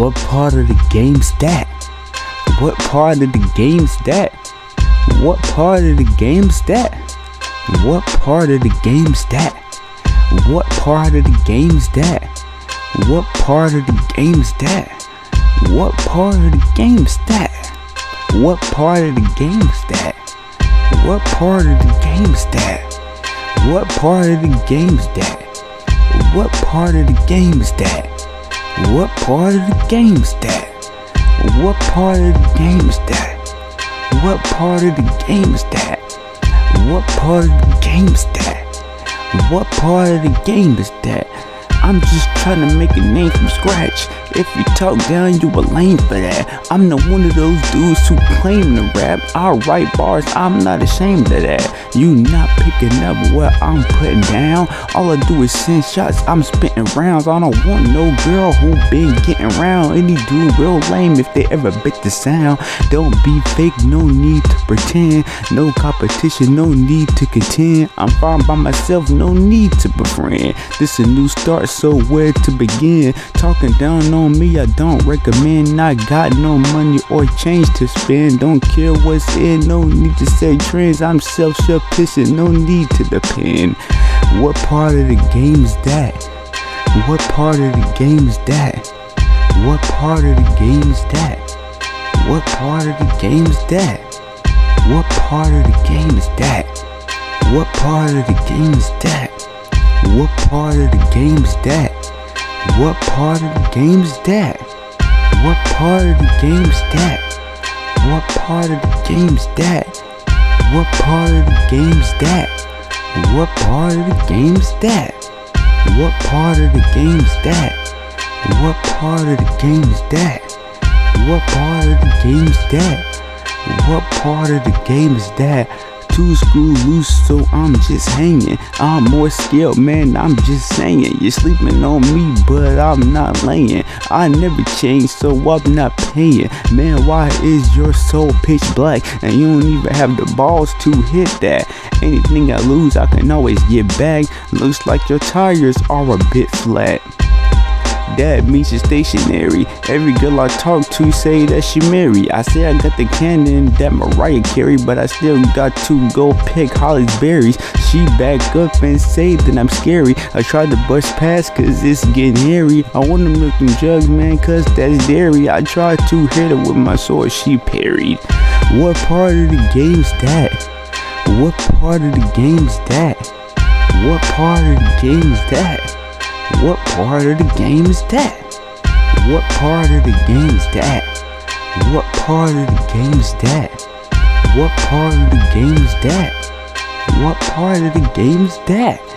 What part of the game's that? What part of the game's that? What part of the game's that? What part of the game's that? What part of the game's that? What part of the game's that? What part of the game's that? What part of the game's that? What part of the game's that? What part of the game's that? What part of the game's that? What part of the game's that? What part of the game's that? What part of the game's that? What part of the game's that? What part of the game is that? I'm just trying to make a name from scratch. If you talk down, you a lame for that. I'm not one of those dudes who claim to rap. I write bars, I'm not ashamed of that. You not picking up what I'm putting down. All I do is send shots, I'm spitting rounds. I don't want no girl who been getting round. Any dude real lame if they ever bit the sound. Don't be fake, no need to pretend. No competition, no need to contend. I'm fine by myself, no need to befriend. This a new start, so where to begin? Talking down on me, I don't recommend. I got no money or change to spend. Don't care what's in, no need to say trends. I'm self-sufficient, no need to depend. What part of the game's that? What part of the game's that? What part of the game's that? What part of the game's that? What part of the game is that? What part of the game is that? What part of the game's that? What part of the game's that? What part of the game's that? What part of the game's that? What part of the game's that? What part of the game's that? What part of the game's that? What part of the game's that? What part of the game's that? What part of the game is that? Two screw loose, so I'm just hanging. I'm more skilled, man, I'm just saying. You're sleeping on me, but I'm not laying. I never change, so I'm not paying. Man, why is your soul pitch black? And you don't even have the balls to hit that. Anything I lose, I can always get back. Looks like your tires are a bit flat. That means you're stationary. Every girl I talk to say that she marry. I say I got the cannon that Mariah carry, but I still got to go pick Holly's berries. She back up and say that I'm scary. I tried to bust past cause it's getting hairy. I wanna milk them jugs, man, cause that's dairy. I tried to hit her with my sword, she parried. What part of the game's that? What part of the game's that? What part of the game's that? What part of the game is that? What part of the game is that? What part of the game is that? What part of the game is that? What part of the game is that?